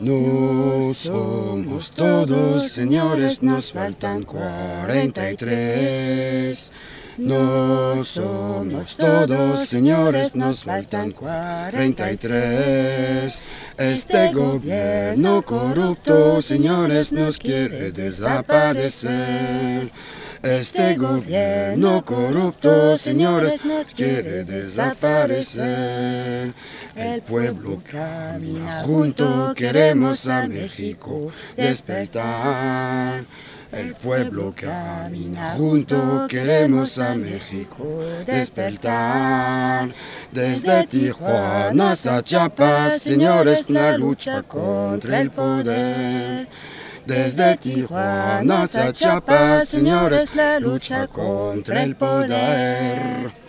No somos todos, señores, nos faltan 43. No somos todos, señores, nos faltan 43. Este gobierno corrupto, señores, nos quiere desaparecer. Este gobierno corrupto, señores, nos quiere desaparecer. El pueblo camina junto, queremos a México despertar. El pueblo camina junto, queremos a México despertar. Desde Tijuana hasta Chiapas, señores, la lucha contra el poder. Desde Tijuana hasta Chiapas, señores, la lucha contra el poder.